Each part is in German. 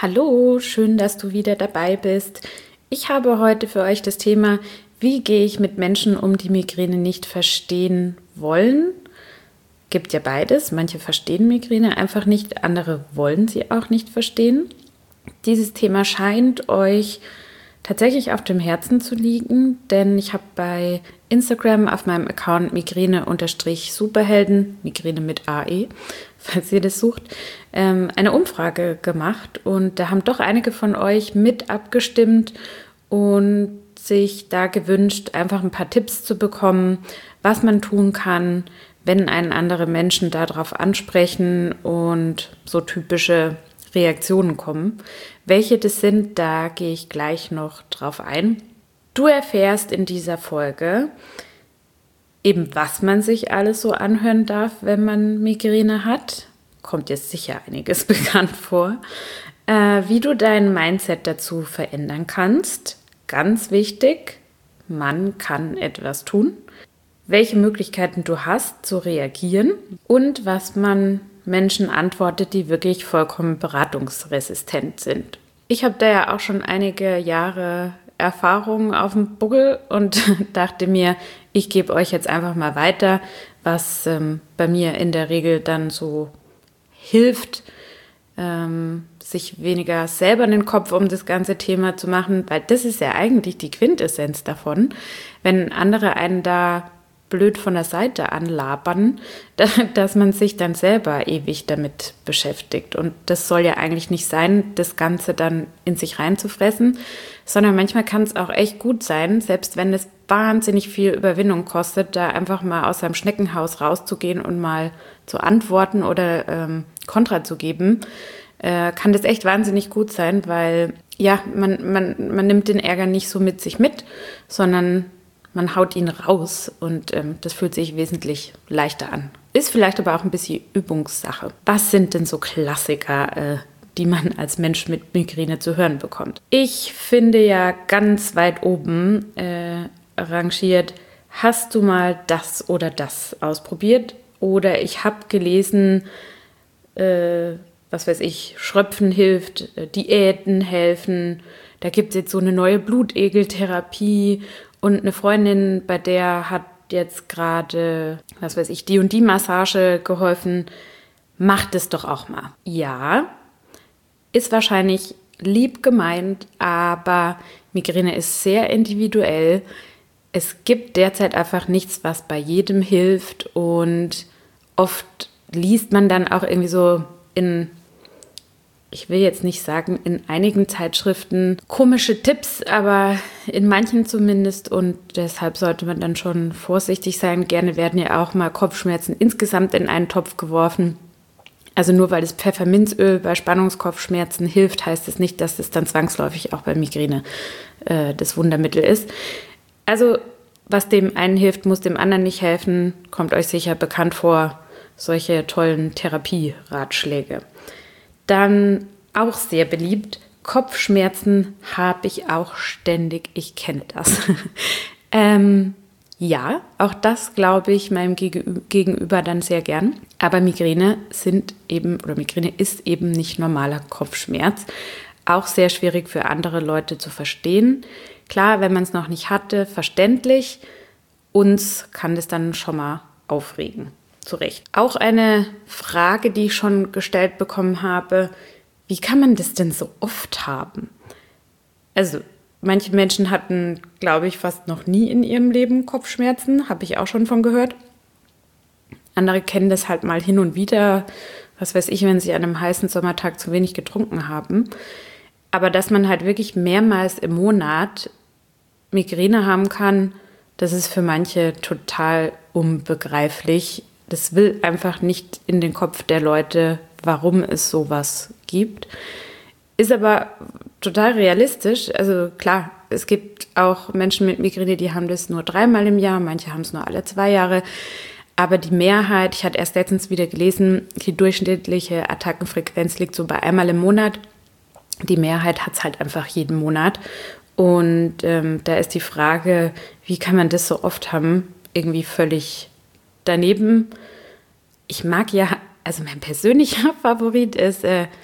Hallo, schön, dass du wieder dabei bist. Ich habe heute für euch das Thema, wie gehe ich mit Menschen um, die Migräne nicht verstehen wollen. Gibt ja beides. Manche verstehen Migräne einfach nicht, andere wollen sie auch nicht verstehen. Dieses Thema scheint euch tatsächlich auf dem Herzen zu liegen, denn ich habe bei Instagram auf meinem Account Migräne-Superhelden, Migräne mit AE, falls ihr das sucht, eine Umfrage gemacht und da haben doch einige von euch mit abgestimmt und sich da gewünscht, einfach ein paar Tipps zu bekommen, was man tun kann, wenn einen andere Menschen darauf ansprechen und so typische Reaktionen kommen. Welche das sind, da gehe ich gleich noch drauf ein. Du erfährst in dieser Folge eben, was man sich alles so anhören darf, wenn man Migräne hat. Kommt jetzt sicher einiges bekannt vor. Wie du dein Mindset dazu verändern kannst. Ganz wichtig, man kann etwas tun. Welche Möglichkeiten du hast zu reagieren und was man Menschen antwortet, die wirklich vollkommen beratungsresistent sind. Ich habe da ja auch schon einige Jahre Erfahrung auf dem Buckel und dachte mir, ich gebe euch jetzt einfach mal weiter, was bei mir in der Regel dann so hilft, sich weniger selber den Kopf um das ganze Thema zu machen, weil das ist ja eigentlich die Quintessenz davon, wenn andere einen da blöd von der Seite anlabern, dass man sich dann selber ewig damit beschäftigt. Und das soll ja eigentlich nicht sein, das Ganze dann in sich reinzufressen, sondern manchmal kann es auch echt gut sein, selbst wenn es wahnsinnig viel Überwindung kostet, da einfach mal aus seinem Schneckenhaus rauszugehen und mal zu antworten oder Kontra zu geben, kann das echt wahnsinnig gut sein, weil ja, man nimmt den Ärger nicht so mit sich mit, sondern man haut ihn raus und das fühlt sich wesentlich leichter an. Ist vielleicht aber auch ein bisschen Übungssache. Was sind denn so Klassiker, die man als Mensch mit Migräne zu hören bekommt? Ich finde ja ganz weit oben rangiert, hast du mal das oder das ausprobiert? Oder ich habe gelesen, was weiß ich, Schröpfen hilft, Diäten helfen. Da gibt es jetzt so eine neue Blutegeltherapie. Und eine Freundin, bei der hat jetzt gerade, was weiß ich, die und die Massage geholfen. Macht es doch auch mal. Ja, ist wahrscheinlich lieb gemeint, aber Migräne ist sehr individuell. Es gibt derzeit einfach nichts, was bei jedem hilft. Und oft liest man dann auch irgendwie so ich will jetzt nicht sagen, in einigen Zeitschriften komische Tipps, aber in manchen zumindest und deshalb sollte man dann schon vorsichtig sein. Gerne werden ja auch mal Kopfschmerzen insgesamt in einen Topf geworfen. Also nur weil das Pfefferminzöl bei Spannungskopfschmerzen hilft, heißt es nicht, dass es dann zwangsläufig auch bei Migräne das Wundermittel ist. Also was dem einen hilft, muss dem anderen nicht helfen. Kommt euch sicher bekannt vor, solche tollen Therapieratschläge. Dann auch sehr beliebt, Kopfschmerzen habe ich auch ständig, ich kenne das. Ja, auch das glaube ich meinem Gegenüber dann sehr gern. Aber Migräne ist eben nicht normaler Kopfschmerz. Auch sehr schwierig für andere Leute zu verstehen. Klar, wenn man es noch nicht hatte, verständlich. Uns kann das dann schon mal aufregen. Zu Recht. Auch eine Frage, die ich schon gestellt bekommen habe, wie kann man das denn so oft haben? Also manche Menschen hatten, glaube ich, fast noch nie in ihrem Leben Kopfschmerzen, habe ich auch schon von gehört. Andere kennen das halt mal hin und wieder, was weiß ich, wenn sie an einem heißen Sommertag zu wenig getrunken haben. Aber dass man halt wirklich mehrmals im Monat Migräne haben kann, das ist für manche total unbegreiflich. Das will einfach nicht in den Kopf der Leute, warum es sowas gibt. Ist aber total realistisch. Also klar, es gibt auch Menschen mit Migräne, die haben das nur 3-mal im Jahr, manche haben es nur alle 2 Jahre. Aber die Mehrheit, ich hatte erst letztens wieder gelesen, die durchschnittliche Attackenfrequenz liegt so bei 1-mal im Monat. Die Mehrheit hat es halt einfach jeden Monat. Und da ist die Frage, wie kann man das so oft haben, irgendwie völlig daneben. Ich mag ja, also mein persönlicher Favorit ist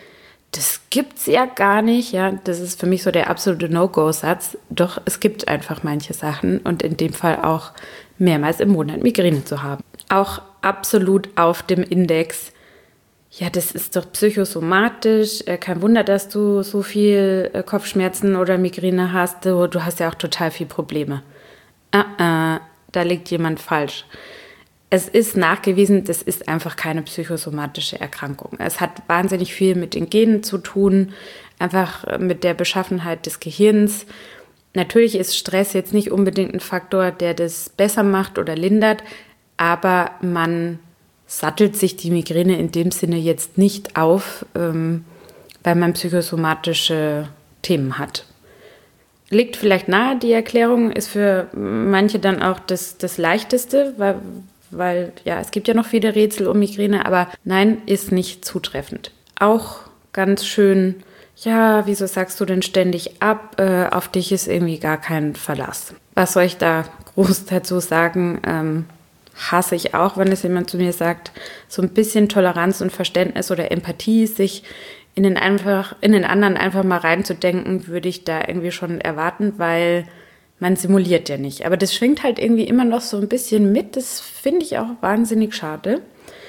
das gibt's ja gar nicht, ja, das ist für mich so der absolute No-Go-Satz. Doch es gibt einfach manche Sachen und in dem Fall auch mehrmals im Monat Migräne zu haben. Auch absolut auf dem Index. Ja, das ist doch psychosomatisch. Kein Wunder, dass du so viel Kopfschmerzen oder Migräne hast. Du hast ja auch total viel Probleme. Da liegt jemand falsch. Es ist nachgewiesen, das ist einfach keine psychosomatische Erkrankung. Es hat wahnsinnig viel mit den Genen zu tun, einfach mit der Beschaffenheit des Gehirns. Natürlich ist Stress jetzt nicht unbedingt ein Faktor, der das besser macht oder lindert, aber man sattelt sich die Migräne in dem Sinne jetzt nicht auf, weil man psychosomatische Themen hat. Liegt vielleicht nahe, die Erklärung ist für manche dann auch das Leichteste, weil ja, es gibt ja noch viele Rätsel um Migräne, aber nein, ist nicht zutreffend. Auch ganz schön, ja, wieso sagst du denn ständig ab? Auf dich ist irgendwie gar kein Verlass. Was soll ich da groß dazu sagen? Hasse ich auch, wenn es jemand zu mir sagt, so ein bisschen Toleranz und Verständnis oder Empathie, sich in den anderen einfach mal reinzudenken, würde ich da irgendwie schon erwarten, weil man simuliert ja nicht. Aber das schwingt halt irgendwie immer noch so ein bisschen mit. Das finde ich auch wahnsinnig schade.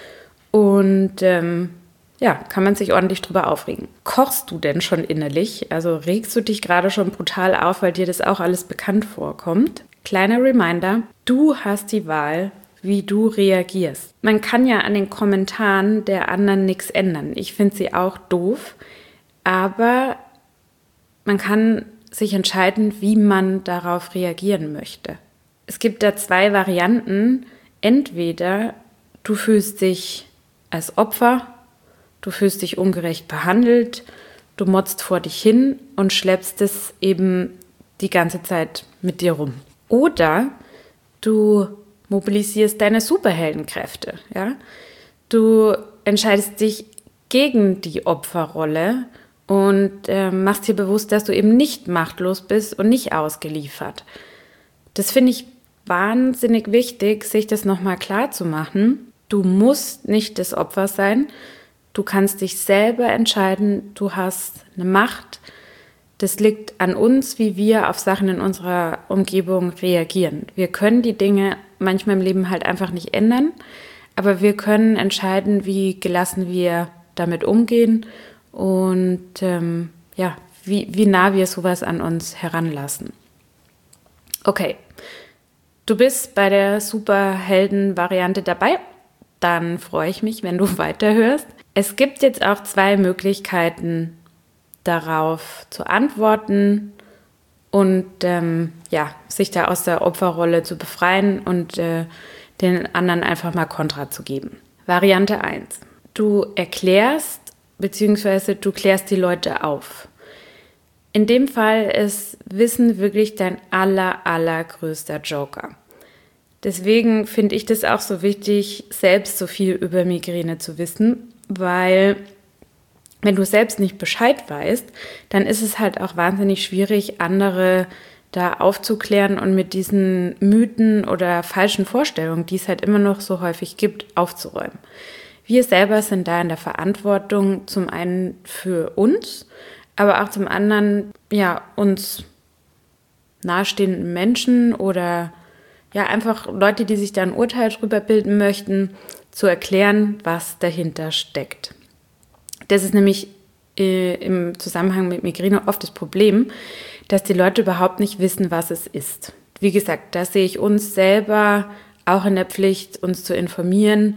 Und ja, kann man sich ordentlich drüber aufregen. Kochst du denn schon innerlich? Also regst du dich gerade schon brutal auf, weil dir das auch alles bekannt vorkommt? Kleiner Reminder, du hast die Wahl, wie du reagierst. Man kann ja an den Kommentaren der anderen nichts ändern. Ich finde sie auch doof, aber man kann sich entscheiden, wie man darauf reagieren möchte. Es gibt da zwei Varianten. Entweder du fühlst dich als Opfer, du fühlst dich ungerecht behandelt, du motzt vor dich hin und schleppst es eben die ganze Zeit mit dir rum. Oder du mobilisierst deine Superheldenkräfte. Ja? Du entscheidest dich gegen die Opferrolle und machst dir bewusst, dass du eben nicht machtlos bist und nicht ausgeliefert. Das finde ich wahnsinnig wichtig, sich das nochmal klar zu machen. Du musst nicht das Opfer sein. Du kannst dich selber entscheiden. Du hast eine Macht. Das liegt an uns, wie wir auf Sachen in unserer Umgebung reagieren. Wir können die Dinge manchmal im Leben halt einfach nicht ändern, aber wir können entscheiden, wie gelassen wir damit umgehen und ja, wie nah wir sowas an uns heranlassen. Okay, du bist bei der Superhelden-Variante dabei. Dann freue ich mich, wenn du weiterhörst. Es gibt jetzt auch zwei Möglichkeiten, darauf zu antworten und ja, sich da aus der Opferrolle zu befreien und den anderen einfach mal Kontra zu geben. Variante 1. Du erklärst bzw. du klärst die Leute auf. In dem Fall ist Wissen wirklich dein allergrößter Joker. Deswegen finde ich das auch so wichtig, selbst so viel über Migräne zu wissen, weil wenn du selbst nicht Bescheid weißt, dann ist es halt auch wahnsinnig schwierig, andere da aufzuklären und mit diesen Mythen oder falschen Vorstellungen, die es halt immer noch so häufig gibt, aufzuräumen. Wir selber sind da in der Verantwortung, zum einen für uns, aber auch zum anderen, ja, uns nahestehenden Menschen oder ja, einfach Leute, die sich da ein Urteil drüber bilden möchten, zu erklären, was dahinter steckt. Das ist nämlich im Zusammenhang mit Migräne oft das Problem, dass die Leute überhaupt nicht wissen, was es ist. Wie gesagt, da sehe ich uns selber auch in der Pflicht, uns zu informieren,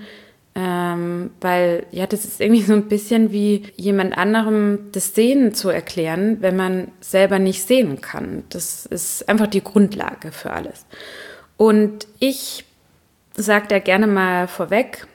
weil ja, das ist irgendwie so ein bisschen wie jemand anderem das Sehen zu erklären, wenn man selber nicht sehen kann. Das ist einfach die Grundlage für alles. Und ich sage da gerne mal vorweg,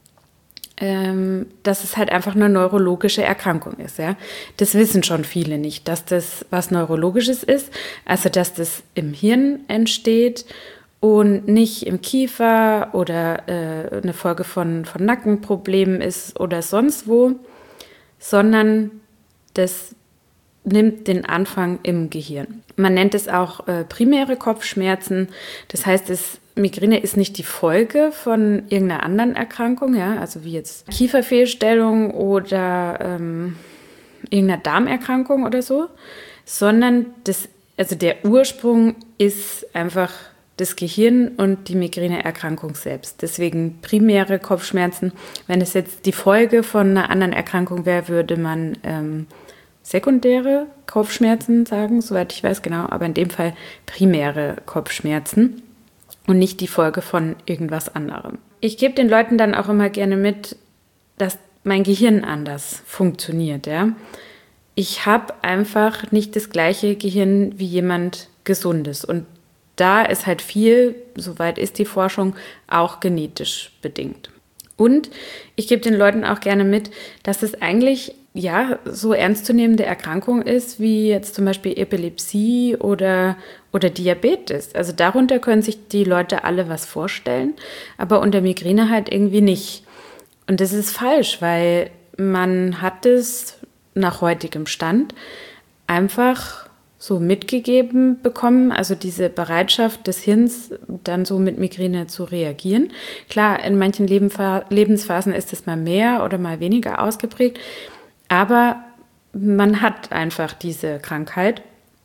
dass es halt einfach eine neurologische Erkrankung ist. Ja? Das wissen schon viele nicht, dass das was Neurologisches ist, also dass das im Hirn entsteht und nicht im Kiefer oder eine Folge von Nackenproblemen ist oder sonst wo, sondern das nimmt den Anfang im Gehirn. Man nennt es auch primäre Kopfschmerzen. Das heißt, Migräne ist nicht die Folge von irgendeiner anderen Erkrankung, ja, also wie jetzt Kieferfehlstellung oder irgendeiner Darmerkrankung oder so, sondern der Ursprung ist einfach das Gehirn und die Migräneerkrankung selbst. Deswegen primäre Kopfschmerzen. Wenn es jetzt die Folge von einer anderen Erkrankung wäre, würde man sekundäre Kopfschmerzen sagen, soweit ich weiß, genau. Aber in dem Fall primäre Kopfschmerzen und nicht die Folge von irgendwas anderem. Ich gebe den Leuten dann auch immer gerne mit, dass mein Gehirn anders funktioniert. Ja? Ich habe einfach nicht das gleiche Gehirn wie jemand Gesundes. Und da ist halt viel, soweit ist die Forschung, auch genetisch bedingt. Und ich gebe den Leuten auch gerne mit, dass es eigentlich so ernstzunehmende Erkrankung ist, wie jetzt zum Beispiel Epilepsie oder Diabetes. Also darunter können sich die Leute alle was vorstellen, aber unter Migräne halt irgendwie nicht. Und das ist falsch, weil man hat es nach heutigem Stand einfach so mitgegeben bekommen, also diese Bereitschaft des Hirns, dann so mit Migräne zu reagieren. Klar, in manchen Lebensphasen ist es mal mehr oder mal weniger ausgeprägt, aber man hat einfach diese Krankheit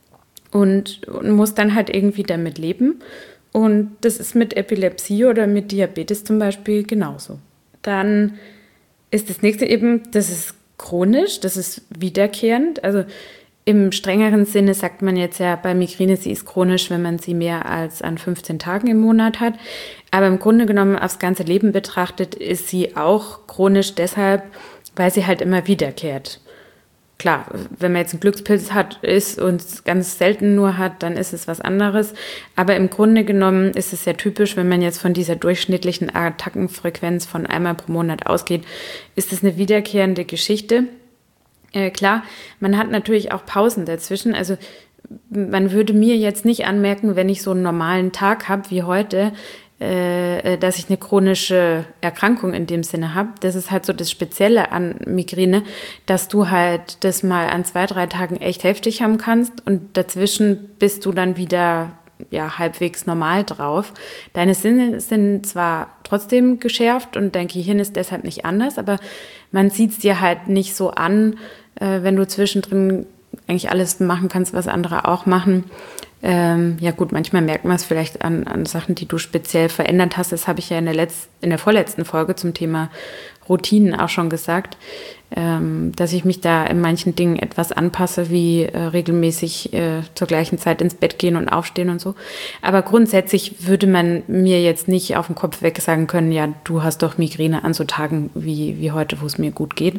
und muss dann halt irgendwie damit leben. Und das ist mit Epilepsie oder mit Diabetes zum Beispiel genauso. Dann ist das nächste eben, das ist chronisch, das ist wiederkehrend, also im strengeren Sinne sagt man jetzt ja bei Migräne, sie ist chronisch, wenn man sie mehr als an 15 Tagen im Monat hat. Aber im Grunde genommen aufs ganze Leben betrachtet ist sie auch chronisch deshalb, weil sie halt immer wiederkehrt. Klar, wenn man jetzt einen Glückspilz ist und es ganz selten nur hat, dann ist es was anderes. Aber im Grunde genommen ist es sehr typisch, wenn man jetzt von dieser durchschnittlichen Attackenfrequenz von einmal pro Monat ausgeht, ist es eine wiederkehrende Geschichte. Klar, man hat natürlich auch Pausen dazwischen. Also man würde mir jetzt nicht anmerken, wenn ich so einen normalen Tag habe wie heute, dass ich eine chronische Erkrankung in dem Sinne habe. Das ist halt so das Spezielle an Migräne, dass du halt das mal an 2-3 Tagen echt heftig haben kannst und dazwischen bist du dann wieder halbwegs normal drauf. Deine Sinne sind zwar trotzdem geschärft und dein Gehirn ist deshalb nicht anders, aber man sieht es dir halt nicht so an, wenn du zwischendrin eigentlich alles machen kannst, was andere auch machen. Manchmal merkt man es vielleicht an Sachen, die du speziell verändert hast. Das habe ich ja in der vorletzten Folge zum Thema Routinen auch schon gesagt, dass ich mich da in manchen Dingen etwas anpasse, wie regelmäßig zur gleichen Zeit ins Bett gehen und aufstehen und so. Aber grundsätzlich würde man mir jetzt nicht auf den Kopf weg sagen können, ja, du hast doch Migräne an so Tagen wie heute, wo es mir gut geht.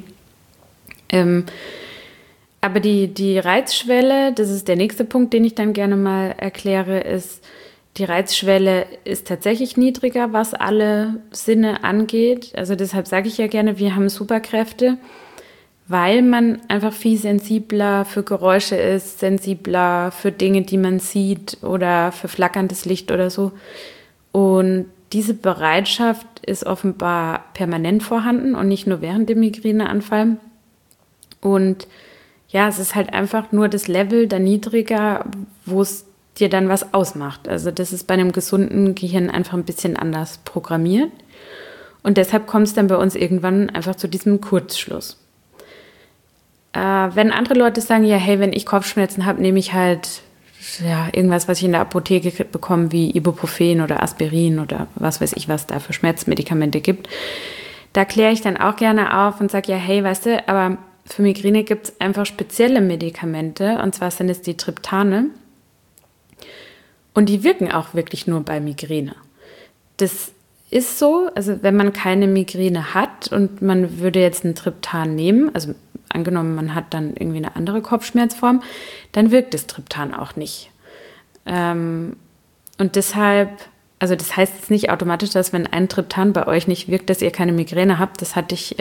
Aber die Reizschwelle, das ist der nächste Punkt, den ich dann gerne mal erkläre, ist, die Reizschwelle ist tatsächlich niedriger, was alle Sinne angeht. Also deshalb sage ich ja gerne, wir haben Superkräfte, weil man einfach viel sensibler für Geräusche ist, sensibler für Dinge, die man sieht oder für flackerndes Licht oder so. Und diese Bereitschaft ist offenbar permanent vorhanden und nicht nur während dem Migräneanfall. Und ja, es ist halt einfach nur das Level da niedriger, wo es dir dann was ausmacht. Also das ist bei einem gesunden Gehirn einfach ein bisschen anders programmiert. Und deshalb kommt es dann bei uns irgendwann einfach zu diesem Kurzschluss. Wenn andere Leute sagen, ja, hey, wenn ich Kopfschmerzen habe, nehme ich halt irgendwas, was ich in der Apotheke bekomme, wie Ibuprofen oder Aspirin oder was weiß ich, was da für Schmerzmedikamente gibt. Da kläre ich dann auch gerne auf und sage, ja, hey, weißt du, aber für Migräne gibt es einfach spezielle Medikamente, und zwar sind es die Triptane. Und die wirken auch wirklich nur bei Migräne. Das ist so, also wenn man keine Migräne hat und man würde jetzt ein Triptan nehmen, also angenommen, man hat dann irgendwie eine andere Kopfschmerzform, dann wirkt das Triptan auch nicht. Und deshalb, also das heißt jetzt nicht automatisch, dass wenn ein Triptan bei euch nicht wirkt, dass ihr keine Migräne habt. Das hatte ich,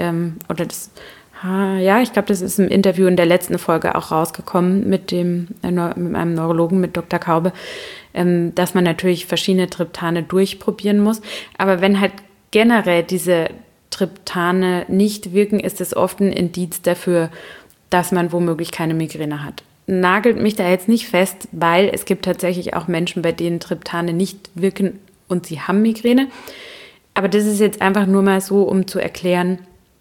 ich glaube, das ist im Interview in der letzten Folge auch rausgekommen mit einem Neurologen, mit Dr. Kaube, dass man natürlich verschiedene Triptane durchprobieren muss. Aber wenn halt generell diese Triptane nicht wirken, ist es oft ein Indiz dafür, dass man womöglich keine Migräne hat. Nagelt mich da jetzt nicht fest, weil es gibt tatsächlich auch Menschen, bei denen Triptane nicht wirken und sie haben Migräne. Aber das ist jetzt einfach nur mal so, um zu erklären,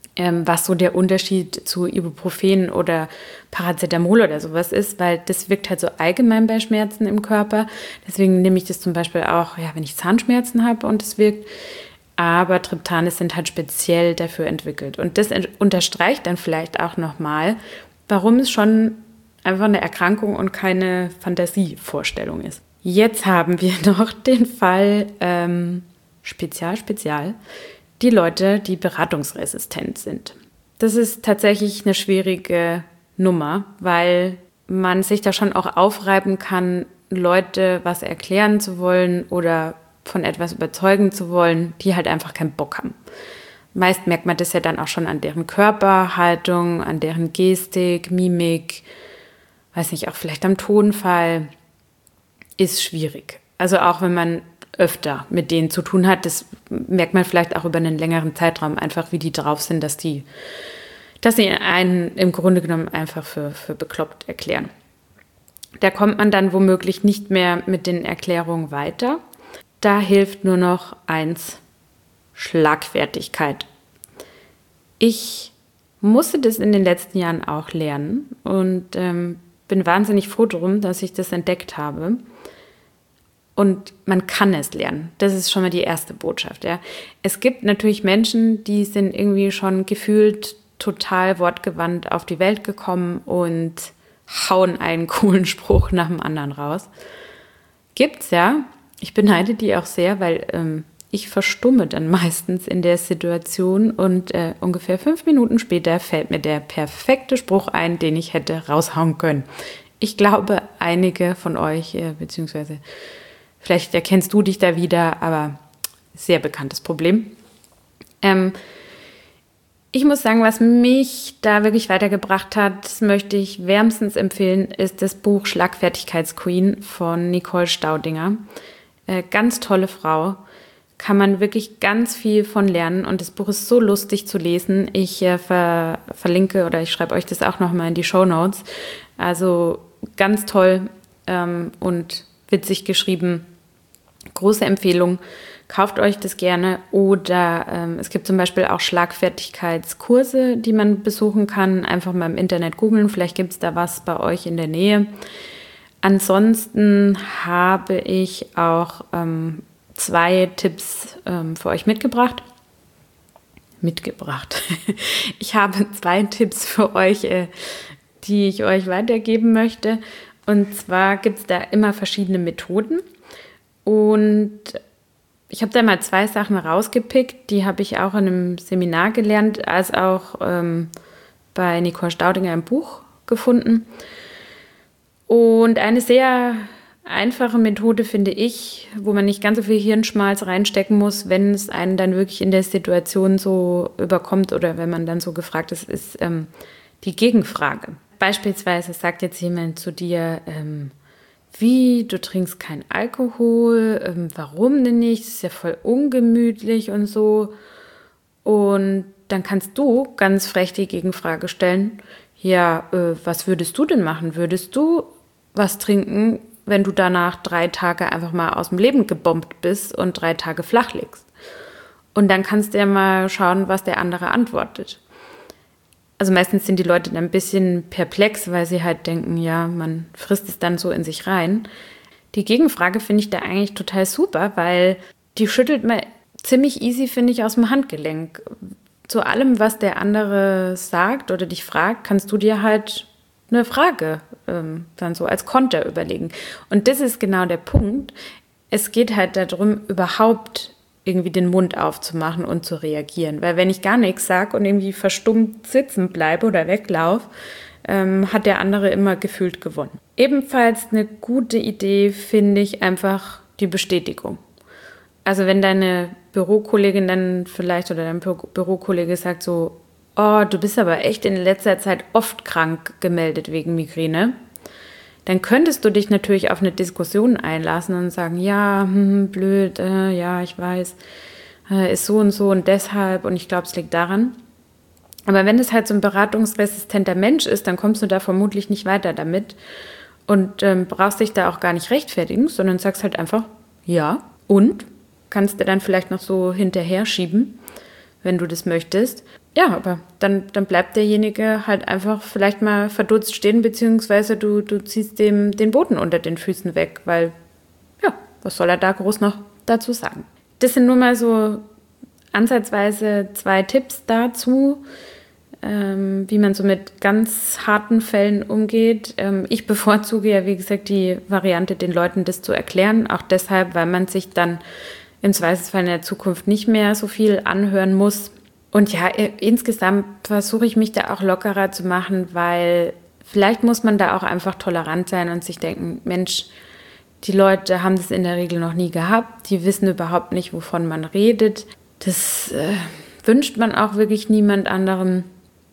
was so der Unterschied zu Ibuprofen oder Paracetamol oder sowas ist, weil das wirkt halt so allgemein bei Schmerzen im Körper. Deswegen nehme ich das zum Beispiel auch, ja, wenn ich Zahnschmerzen habe und es wirkt. Aber Triptane sind halt speziell dafür entwickelt. Und das unterstreicht dann vielleicht auch nochmal, warum es schon einfach eine Erkrankung und keine Fantasievorstellung ist. Jetzt haben wir noch den Fall Spezial, die Leute, die beratungsresistent sind. Das ist tatsächlich eine schwierige Nummer, weil man sich da schon auch aufreiben kann, Leute was erklären zu wollen oder von etwas überzeugen zu wollen, die halt einfach keinen Bock haben. Meist merkt man das ja dann auch schon an deren Körperhaltung, an deren Gestik, Mimik, weiß nicht, auch vielleicht am Tonfall. Ist schwierig. Also auch wenn man öfter mit denen zu tun hat, das merkt man vielleicht auch über einen längeren Zeitraum einfach, wie die drauf sind, dass sie einen im Grunde genommen einfach für bekloppt erklären. Da kommt man dann womöglich nicht mehr mit den Erklärungen weiter. Da hilft nur noch eins: Schlagfertigkeit. Ich musste das in den letzten Jahren auch lernen und bin wahnsinnig froh drum, dass ich das entdeckt habe. Und man kann es lernen. Das ist schon mal die erste Botschaft. Ja. Es gibt natürlich Menschen, die sind irgendwie schon gefühlt total wortgewandt auf die Welt gekommen und hauen einen coolen Spruch nach dem anderen raus. Gibt's ja. Ich beneide die auch sehr, weil ich verstumme dann meistens in der Situation und ungefähr 5 Minuten später fällt mir der perfekte Spruch ein, den ich hätte raushauen können. Ich glaube, einige von euch, beziehungsweise vielleicht erkennst du dich da wieder, aber sehr bekanntes Problem. Ich muss sagen, was mich da wirklich weitergebracht hat, das möchte ich wärmstens empfehlen, ist das Buch Schlagfertigkeitsqueen von Nicole Staudinger. Ganz tolle Frau, kann man wirklich ganz viel von lernen und das Buch ist so lustig zu lesen. Ich verlinke oder ich schreibe euch das auch nochmal in die Shownotes. Also ganz toll und witzig geschrieben. Große Empfehlung. Kauft euch das gerne oder es gibt zum Beispiel auch Schlagfertigkeitskurse, die man besuchen kann. Einfach mal im Internet googeln, vielleicht gibt es da was bei euch in der Nähe. Ansonsten habe ich auch 2 Tipps für euch mitgebracht. Ich habe 2 Tipps für euch, die ich euch weitergeben möchte. Und zwar gibt es da immer verschiedene Methoden. Und ich habe da mal 2 Sachen rausgepickt, die habe ich auch in einem Seminar gelernt, als auch bei Nicole Staudinger im Buch gefunden. Und eine sehr einfache Methode finde ich, wo man nicht ganz so viel Hirnschmalz reinstecken muss, wenn es einen dann wirklich in der Situation so überkommt oder wenn man dann so gefragt ist, ist die Gegenfrage. Beispielsweise sagt jetzt jemand zu dir, wie, du trinkst keinen Alkohol, warum denn nicht? Das ist ja voll ungemütlich und so. Und dann kannst du ganz frech die Gegenfrage stellen, ja, was würdest du denn machen? Würdest du was trinken, wenn du danach 3 Tage einfach mal aus dem Leben gebombt bist und 3 Tage flach liegst? Und dann kannst du ja mal schauen, was der andere antwortet. Also meistens sind die Leute dann ein bisschen perplex, weil sie halt denken, ja, man frisst es dann so in sich rein. Die Gegenfrage finde ich da eigentlich total super, weil die schüttelt man ziemlich easy, finde ich, aus dem Handgelenk. Zu allem, was der andere sagt oder dich fragt, kannst du dir halt eine Frage dann so als Konter überlegen. Und das ist genau der Punkt. Es geht halt darum, überhaupt irgendwie den Mund aufzumachen und zu reagieren. Weil wenn ich gar nichts sage und irgendwie verstummt sitzen bleibe oder weglaufe, hat der andere immer gefühlt gewonnen. Ebenfalls eine gute Idee finde ich einfach die Bestätigung. Also wenn deine Bürokollegin dann vielleicht oder dein Bürokollege sagt so, oh, du bist aber echt in letzter Zeit oft krank gemeldet wegen Migräne, dann könntest du dich natürlich auf eine Diskussion einlassen und sagen, ja, blöd, ja, ich weiß, ist so und deshalb und ich glaube, es liegt daran. Aber wenn es halt so ein beratungsresistenter Mensch ist, dann kommst du da vermutlich nicht weiter damit und brauchst dich da auch gar nicht rechtfertigen, sondern sagst halt einfach, ja, und kannst du dann vielleicht noch so hinterher schieben, wenn du das möchtest. Ja, aber dann bleibt derjenige halt einfach vielleicht mal verdutzt stehen, beziehungsweise du ziehst dem den Boden unter den Füßen weg, weil, ja, was soll er da groß noch dazu sagen? Das sind nur mal so ansatzweise 2 Tipps dazu, wie man so mit ganz harten Fällen umgeht. Ich bevorzuge ja, wie gesagt, die Variante, den Leuten das zu erklären, auch deshalb, weil man sich dann im Zweifelsfall in der Zukunft nicht mehr so viel anhören muss. Und ja, insgesamt versuche ich mich da auch lockerer zu machen, weil vielleicht muss man da auch einfach tolerant sein und sich denken, Mensch, die Leute haben das in der Regel noch nie gehabt, die wissen überhaupt nicht, wovon man redet. Das wünscht man auch wirklich niemand anderem.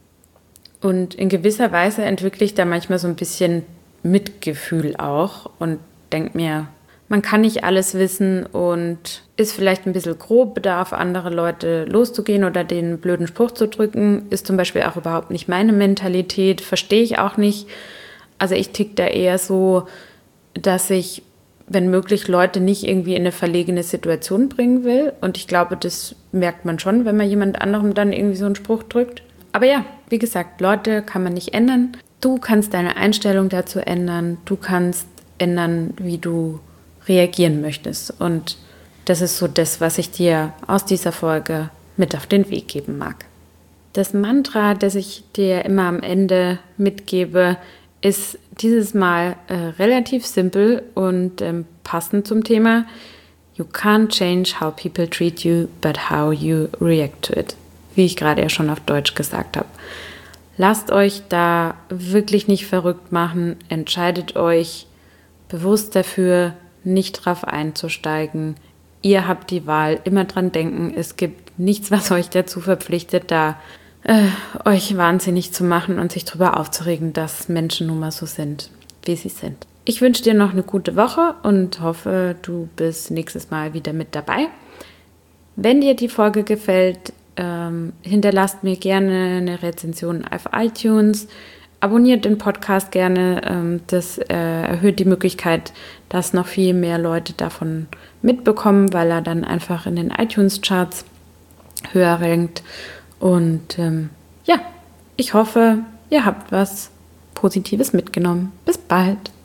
Und in gewisser Weise entwickle ich da manchmal so ein bisschen Mitgefühl auch und denke mir, man kann nicht alles wissen und ist vielleicht ein bisschen grob, da auf andere Leute loszugehen oder den blöden Spruch zu drücken, ist zum Beispiel auch überhaupt nicht meine Mentalität, verstehe ich auch nicht. Also ich tick da eher so, dass ich, wenn möglich, Leute nicht irgendwie in eine verlegene Situation bringen will. Und ich glaube, das merkt man schon, wenn man jemand anderem dann irgendwie so einen Spruch drückt. Aber ja, wie gesagt, Leute kann man nicht ändern. Du kannst deine Einstellung dazu ändern. Du kannst ändern, wie du reagieren möchtest. Und das ist so das, was ich dir aus dieser Folge mit auf den Weg geben mag. Das Mantra, das ich dir immer am Ende mitgebe, ist dieses Mal relativ simpel und passend zum Thema. You can't change how people treat you, but how you react to it. Wie ich gerade ja schon auf Deutsch gesagt habe. Lasst euch da wirklich nicht verrückt machen. Entscheidet euch bewusst dafür, nicht drauf einzusteigen. Ihr habt die Wahl, immer dran denken, es gibt nichts, was euch dazu verpflichtet, da euch wahnsinnig zu machen und sich darüber aufzuregen, dass Menschen nun mal so sind, wie sie sind. Ich wünsche dir noch eine gute Woche und hoffe, du bist nächstes Mal wieder mit dabei. Wenn dir die Folge gefällt, hinterlasst mir gerne eine Rezension auf iTunes. Abonniert den Podcast gerne, das erhöht die Möglichkeit, dass noch viel mehr Leute davon mitbekommen, weil er dann einfach in den iTunes-Charts höher rankt. Und ja, ich hoffe, ihr habt was Positives mitgenommen. Bis bald!